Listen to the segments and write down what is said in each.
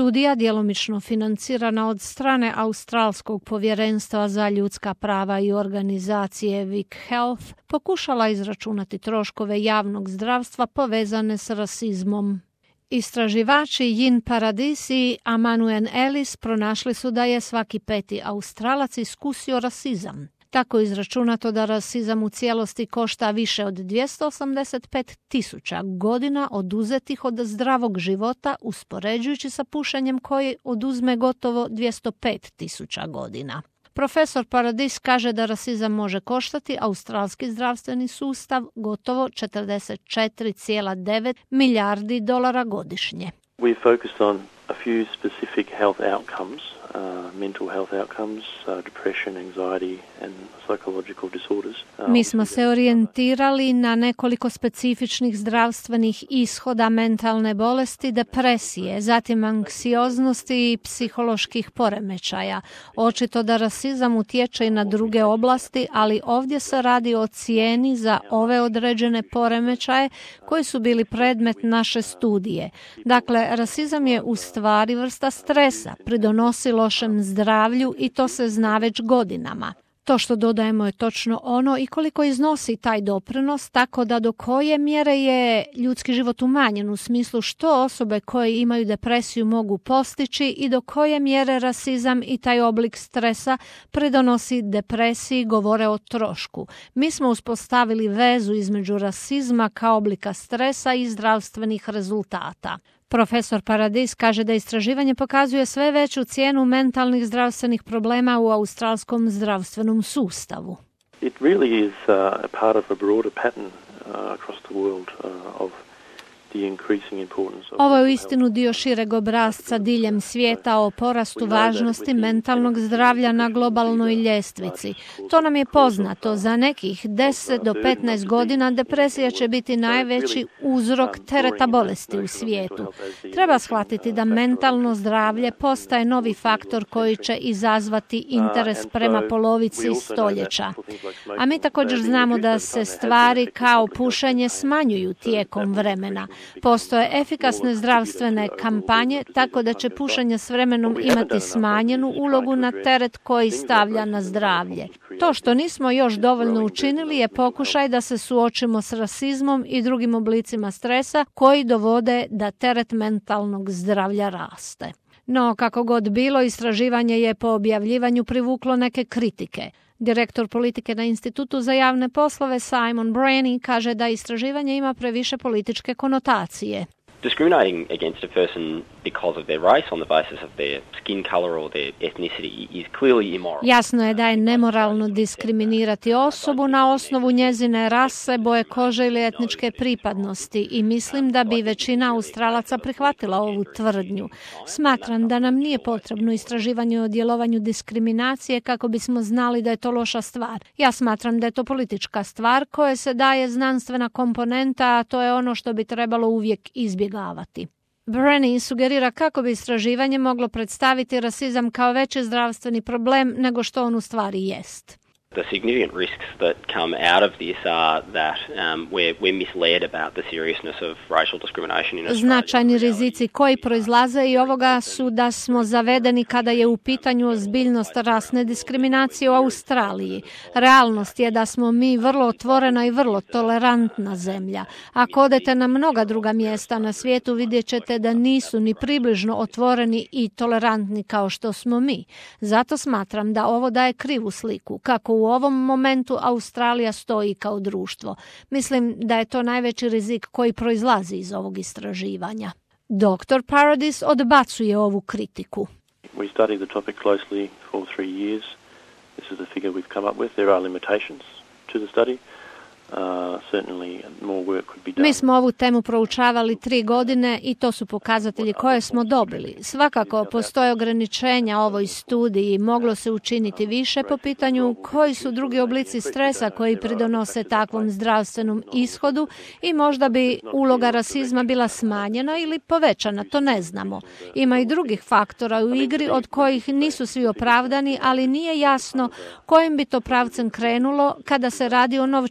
Studija, djelomično financirana od strane Australskog povjerenstva za ljudska prava i organizacije Vic Health, pokušala izračunati troškove javnog zdravstva povezane s rasizmom. Istraživači Yin Paradis i Amanuen Ellis pronašli su da je svaki 5. Australac iskusio rasizam. Tako je izračunato da rasizam u cijelosti košta više od 285.000 godina oduzetih od zdravog života, uspoređujući sa pušenjem koji oduzme gotovo 205.000 godina. Profesor Paradis kaže da rasizam može koštati australski zdravstveni sustav gotovo 44,9 milijardi dolara godišnje. We focused on a few specific health outcomes, mental health outcomes, depression, anxiety and psychological disorders. Mi smo se orijentirali na nekoliko specifičnih zdravstvenih ishoda mentalne bolesti, depresije, zatim anksioznosti i psiholoških poremećaja. Očito da rasizam utječe i na druge oblasti, ali ovdje se radi o cijeni za ove određene poremećaje koji su bili predmet naše studije. Dakle, rasizam je u stvari vrsta stresa, pridonosi lošem zdravlju i to se zna već godinama. To što dodajemo je točno ono i koliko iznosi taj doprinos, tako da do koje mjere je ljudski život umanjen u smislu što osobe koje imaju depresiju mogu postići i do koje mjere rasizam i taj oblik stresa pridonosi depresiji, govore o trošku. Mi smo uspostavili vezu između rasizma kao oblika stresa i zdravstvenih rezultata. Profesor Paradis kaže da istraživanje pokazuje sve veću cijenu mentalnih zdravstvenih problema u australskom zdravstvenom sustavu. It really is a part of a broader pattern across the world of the increasing importance of. Ovo je uistinu dio šireg obrasca diljem svijeta o porastu važnosti mentalnog zdravlja na globalnoj ljestvici. To nam je poznato. Za nekih 10 do 15 godina depresija će biti najveći uzrok tereta bolesti u svijetu. Treba shvatiti da mentalno zdravlje postaje novi faktor koji će izazvati interes prema polovici stoljeća. A mi također znamo da se stvari kao pušenje smanjuju tijekom vremena. Postoje efikasne zdravstvene kampanje, tako da će pušenje s vremenom imati smanjenu ulogu na teret koji stavlja na zdravlje. To što nismo još dovoljno učinili je pokušaj da se suočimo s rasizmom i drugim oblicima stresa koji dovode da teret mentalnog zdravlja raste. No, kako god bilo, istraživanje je po objavljivanju privuklo neke kritike. Direktor politike na Institutu za javne poslove Simon Brennan kaže da istraživanje ima previše političke konotacije. Discriminating against a person because of their race on the basis of their skin color or their ethnicity is clearly immoral. Jasno je da je nemoralno diskriminirati osobu na osnovu njezine rase, boje kože ili etničke pripadnosti i mislim da bi većina Australaca prihvatila ovu tvrdnju. Smatram da nam nije potrebno istraživanje o djelovanju diskriminacije kako bismo znali da je to loša stvar. Ja smatram da je to politička stvar koje se daje znanstvena komponenta, a to je ono što bi trebalo uvijek izbjegavati. Brennan sugerira kako bi istraživanje moglo predstaviti rasizam kao veći zdravstveni problem nego što on u stvari jest. The significant risks that come out of this are that we're misled about the seriousness of racial discrimination in Australia. Značajni rizici koji proizlaze i ovoga su da smo zavedeni kada je u pitanju ozbiljnost rasne diskriminacije u Australiji. Realnost je da smo mi vrlo otvorena i vrlo tolerantna zemlja. Ako odete na mnoga druga mjesta na svijetu, vidjet ćete da nisu ni približno otvoreni i tolerantni kao što smo mi. Zato smatram da ovo daje krivu sliku, kako u ovom momentu Australija stoji kao društvo. Mislim da je to najveći rizik koji proizlazi iz ovog istraživanja. Dr. Paradis odbacuje ovu kritiku. We studied the topic closely for 3 years. This is the figure we've come up with. There are limitations to the study. Mi smo ovu temu proučavali 3 godine i to su pokazatelji koje smo dobili. Svakako postoje ograničenja ovoj studiji, moglo se učiniti više po pitanju koji su drugi oblici stresa koji pridonose takvom zdravstvenom ishodu i možda bi uloga rasizma bila smanjena ili povećana, to ne znamo. Ima i drugih faktora u igri od kojih nisu svi opravdani, ali nije jasno kojim bi to pravcem krenulo kada se radi o novčanom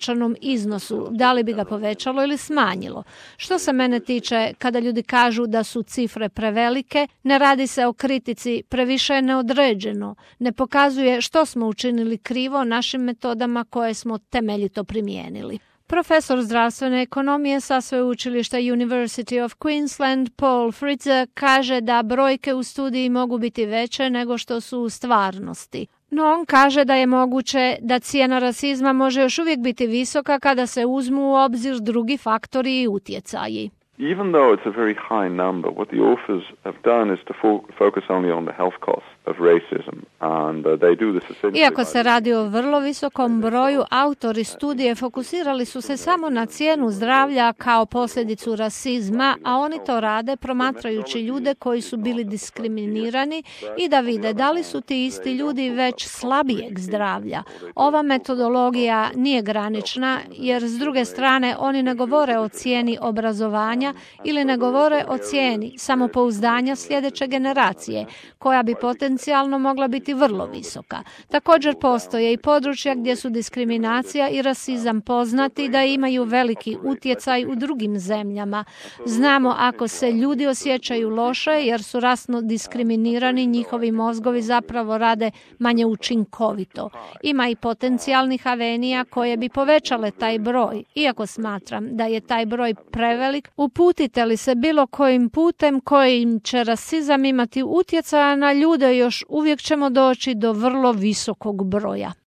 iznosu, da li bi ga povećalo ili smanjilo. Što se mene tiče, kada ljudi kažu da su cifre prevelike, ne radi se o kritici, previše je neodređeno, ne pokazuje što smo učinili krivo našim metodama koje smo temeljito primijenili. Profesor zdravstvene ekonomije sa sveučilišta University of Queensland Paul Fritze kaže da brojke u studiji mogu biti veće nego što su u stvarnosti. No on kaže da je moguće da cijena rasizma može još uvijek biti visoka kada se uzmu u obzir drugi faktori i utjecaji. Even though it's a very high number, what the authors have done is to focus only on the health costs of racism, and they do this essentially. Iako se radi o vrlo visokom broju, autori studije fokusirali su se samo na cijenu zdravlja kao posljedicu rasizma, a oni to rade promatrajući ljude koji su bili diskriminirani i da vide da li su ti isti ljudi već slabijeg zdravlja. Ova metodologija nije granična, jer s druge strane oni ne govore o cijeni obrazovanja ili ne govore o cijeni samopouzdanja sljedeće generacije, koja bi potencijalno mogla biti vrlo visoka. Također postoje i područja gdje su diskriminacija i rasizam poznati da imaju veliki utjecaj u drugim zemljama. Znamo ako se ljudi osjećaju loše jer su rasno diskriminirani, njihovi mozgovi zapravo rade manje učinkovito. Ima i potencijalnih avenija koje bi povećale taj broj. Iako smatram da je taj broj prevelik, uputite li se bilo kojim putem kojim će rasizam imati utjecaja na ljude, još uvijek ćemo doći do vrlo visokog broja.